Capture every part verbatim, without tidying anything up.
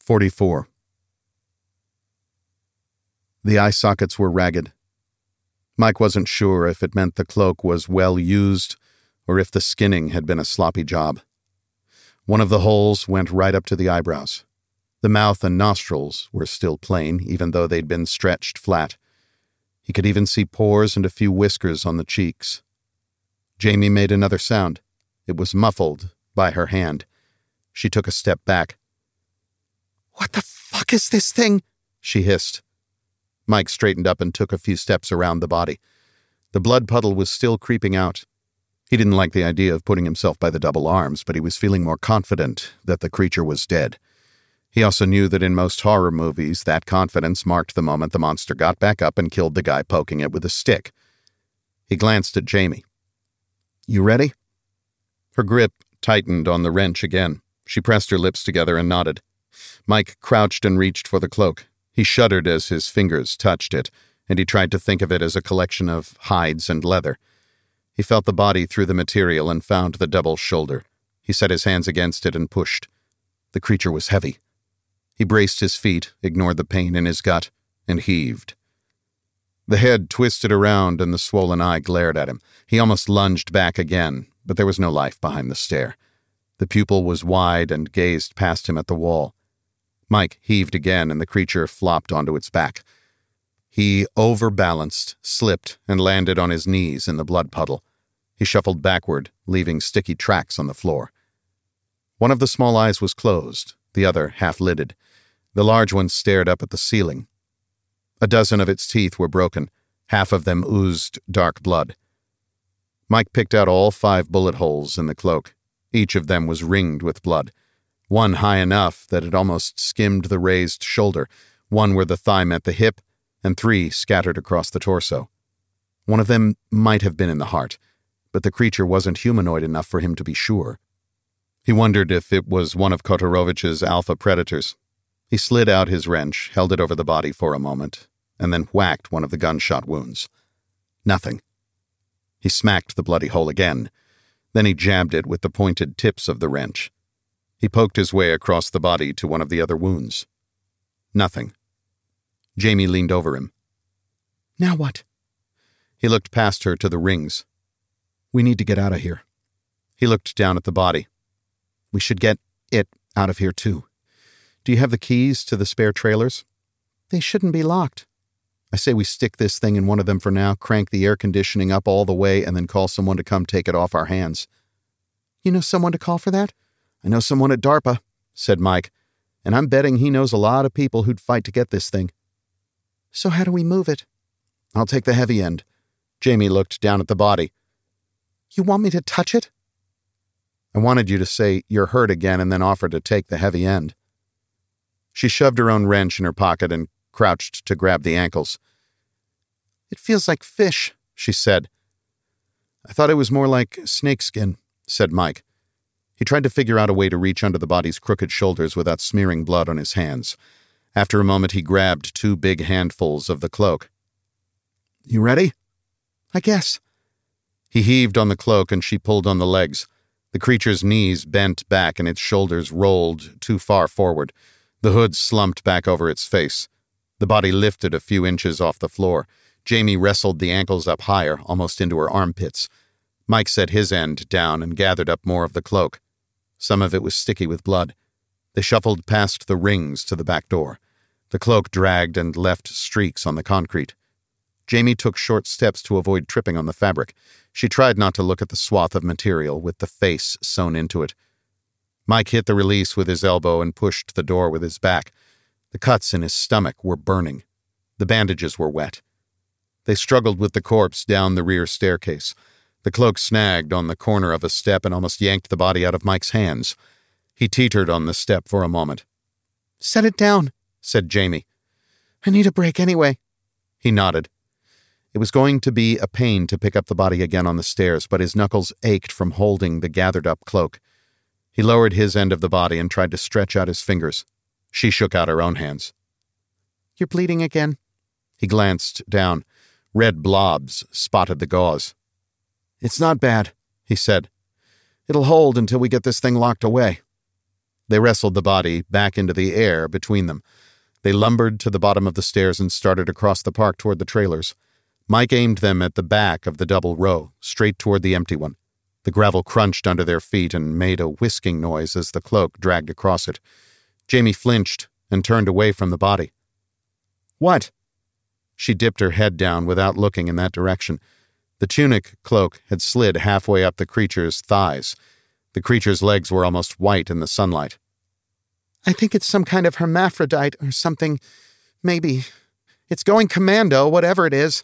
forty-four. The eye sockets were ragged. Mike wasn't sure if it meant the cloak was well used or if the skinning had been a sloppy job. One of the holes went right up to the eyebrows. The mouth and nostrils were still plain, even though they'd been stretched flat. He could even see pores and a few whiskers on the cheeks. Jamie made another sound. It was muffled by her hand. She took a step back. "What the fuck is this thing?" she hissed. Mike straightened up and took a few steps around the body. The blood puddle was still creeping out. He didn't like the idea of putting himself by the double arms, but he was feeling more confident that the creature was dead. He also knew that in most horror movies, that confidence marked the moment the monster got back up and killed the guy poking it with a stick. He glanced at Jamie. "You ready?" Her grip tightened on the wrench again. She pressed her lips together and nodded. Mike crouched and reached for the cloak. He shuddered as his fingers touched it, and he tried to think of it as a collection of hides and leather. He felt the body through the material and found the double shoulder. He set his hands against it and pushed. The creature was heavy. He braced his feet, ignored the pain in his gut, and heaved. The head twisted around and the swollen eye glared at him. He almost lunged back again, but there was no life behind the stare. The pupil was wide and gazed past him at the wall. Mike heaved again and the creature flopped onto its back. He overbalanced, slipped, and landed on his knees in the blood puddle. He shuffled backward, leaving sticky tracks on the floor. One of the small eyes was closed, the other half-lidded. The large one stared up at the ceiling. A dozen of its teeth were broken. Half of them oozed dark blood. Mike picked out all five bullet holes in the cloak. Each of them was ringed with blood. One high enough that it almost skimmed the raised shoulder, one where the thigh met the hip, and three scattered across the torso. One of them might have been in the heart, but the creature wasn't humanoid enough for him to be sure. He wondered if it was one of Kotorovich's alpha predators. He slid out his wrench, held it over the body for a moment, and then whacked one of the gunshot wounds. Nothing. He smacked the bloody hole again. Then he jabbed it with the pointed tips of the wrench. He poked his way across the body to one of the other wounds. Nothing. Jamie leaned over him. "Now what?" He looked past her to the rings. "We need to get out of here." He looked down at the body. "We should get it out of here, too. Do you have the keys to the spare trailers?" "They shouldn't be locked." "I say we stick this thing in one of them for now, crank the air conditioning up all the way, and then call someone to come take it off our hands." "You know someone to call for that?" "I know someone at DARPA," said Mike, "and I'm betting he knows a lot of people who'd fight to get this thing." "So how do we move it?" "I'll take the heavy end." Jamie looked down at the body. "You want me to touch it?" "I wanted you to say you're hurt again and then offer to take the heavy end." She shoved her own wrench in her pocket and crouched to grab the ankles. "It feels like fish," she said. "I thought it was more like snakeskin," said Mike. He tried to figure out a way to reach under the body's crooked shoulders without smearing blood on his hands. After a moment, he grabbed two big handfuls of the cloak. "You ready?" "I guess." He heaved on the cloak and she pulled on the legs. The creature's knees bent back and its shoulders rolled too far forward. The hood slumped back over its face. The body lifted a few inches off the floor. Jamie wrestled the ankles up higher, almost into her armpits. Mike set his end down and gathered up more of the cloak. Some of it was sticky with blood. They shuffled past the rings to the back door. The cloak dragged and left streaks on the concrete. Jamie took short steps to avoid tripping on the fabric. She tried not to look at the swath of material with the face sewn into it. Mike hit the release with his elbow and pushed the door with his back. The cuts in his stomach were burning. The bandages were wet. They struggled with the corpse down the rear staircase. The cloak snagged on the corner of a step and almost yanked the body out of Mike's hands. He teetered on the step for a moment. "Set it down," said Jamie. "I need a break anyway." He nodded. It was going to be a pain to pick up the body again on the stairs, but his knuckles ached from holding the gathered-up cloak. He lowered his end of the body and tried to stretch out his fingers. She shook out her own hands. "You're bleeding again." He glanced down. Red blobs spotted the gauze. "It's not bad," he said. "It'll hold until we get this thing locked away." They wrestled the body back into the air between them. They lumbered to the bottom of the stairs and started across the park toward the trailers. Mike aimed them at the back of the double row, straight toward the empty one. The gravel crunched under their feet and made a whisking noise as the cloak dragged across it. Jamie flinched and turned away from the body. "What?" She dipped her head down without looking in that direction. The tunic cloak had slid halfway up the creature's thighs. The creature's legs were almost white in the sunlight. "I think it's some kind of hermaphrodite or something. Maybe. It's going commando, whatever it is."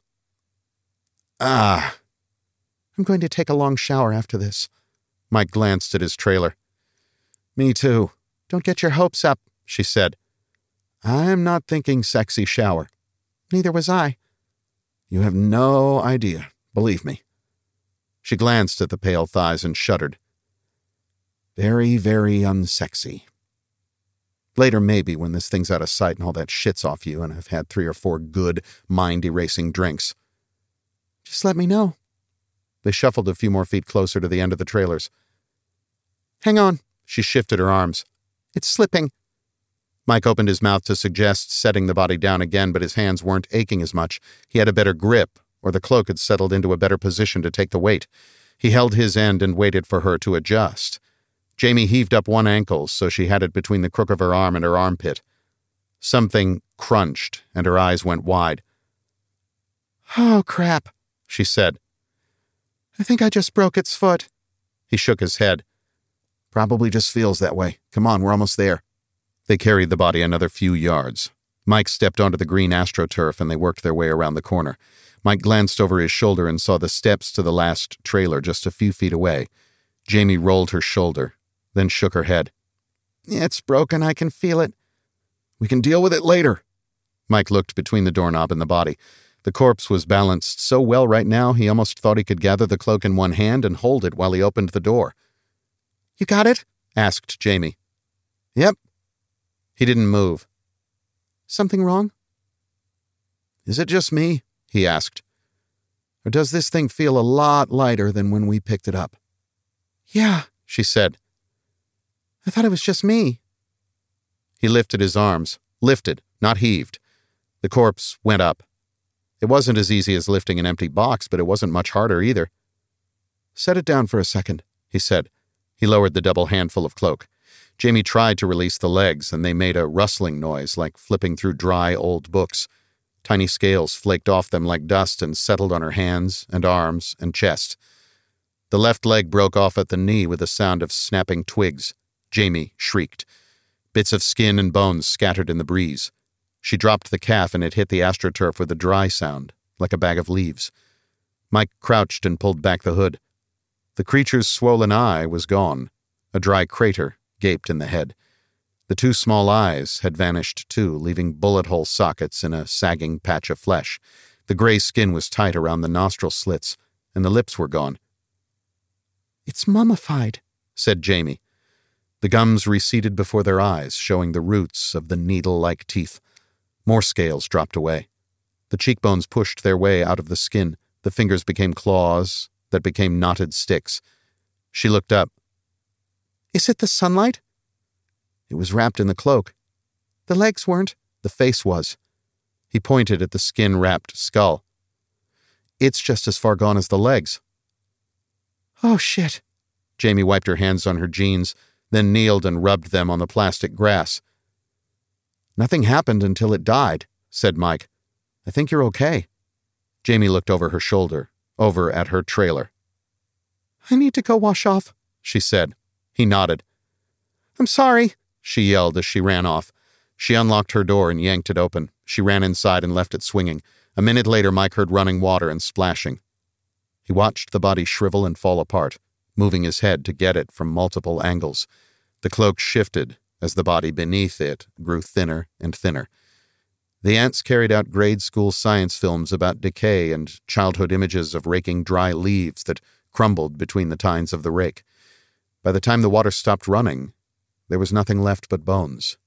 "Ah." "I'm going to take a long shower after this." Mike glanced at his trailer. "Me too." "Don't get your hopes up," she said. "I'm not thinking sexy shower." "Neither was I." "You have no idea, believe me." She glanced at the pale thighs and shuddered. "Very, very unsexy. Later, maybe, when this thing's out of sight and all that shit's off you and I've had three or four good, mind-erasing drinks." "Just let me know." They shuffled a few more feet closer to the end of the trailers. "Hang on." She shifted her arms. "It's slipping." Mike opened his mouth to suggest setting the body down again, but his hands weren't aching as much. He had a better grip, or the cloak had settled into a better position to take the weight. He held his end and waited for her to adjust. Jamie heaved up one ankle so she had it between the crook of her arm and her armpit. Something crunched, and her eyes went wide. "Oh, crap," she said. "I think I just broke its foot." He shook his head. "Probably just feels that way. Come on, we're almost there." They carried the body another few yards. Mike stepped onto the green astroturf and they worked their way around the corner. Mike glanced over his shoulder and saw the steps to the last trailer just a few feet away. Jamie rolled her shoulder, then shook her head. "It's broken, I can feel it." "We can deal with it later." Mike looked between the doorknob and the body. The corpse was balanced so well right now he almost thought he could gather the cloak in one hand and hold it while he opened the door. "You got it?" asked Jamie. "Yep." He didn't move. "Something wrong?" "Is it just me?" he asked. "Or does this thing feel a lot lighter than when we picked it up?" "Yeah," she said. "I thought it was just me." He lifted his arms. Lifted, not heaved. The corpse went up. It wasn't as easy as lifting an empty box, but it wasn't much harder either. "Set it down for a second," he said. He lowered the double handful of cloak. Jamie tried to release the legs, and they made a rustling noise like flipping through dry old books. Tiny scales flaked off them like dust and settled on her hands and arms and chest. The left leg broke off at the knee with a sound of snapping twigs. Jamie shrieked. Bits of skin and bones scattered in the breeze. She dropped the calf and it hit the astroturf with a dry sound, like a bag of leaves. Mike crouched and pulled back the hood. The creature's swollen eye was gone. A dry crater gaped in the head. The two small eyes had vanished too, leaving bullet-hole sockets in a sagging patch of flesh. The gray skin was tight around the nostril slits, and the lips were gone. "It's mummified," said Jamie. The gums receded before their eyes, showing the roots of the needle-like teeth. More scales dropped away. The cheekbones pushed their way out of the skin. The fingers became claws that became knotted sticks. She looked up. "Is it the sunlight?" It was wrapped in the cloak. "The legs weren't." The face was. He pointed at the skin-wrapped skull. "It's just as far gone as the legs." "Oh, shit." Jamie wiped her hands on her jeans, then kneeled and rubbed them on the plastic grass. "Nothing happened until it died," said Mike. "I think you're okay." Jamie looked over her shoulder, over at her trailer. "I need to go wash off," she said. He nodded. "I'm sorry," she yelled as she ran off. She unlocked her door and yanked it open. She ran inside and left it swinging. A minute later, Mike heard running water and splashing. He watched the body shrivel and fall apart, moving his head to get it from multiple angles. The cloak shifted as the body beneath it grew thinner and thinner. The ants carried out grade school science films about decay and childhood images of raking dry leaves that crumbled between the tines of the rake. By the time the water stopped running, there was nothing left but bones.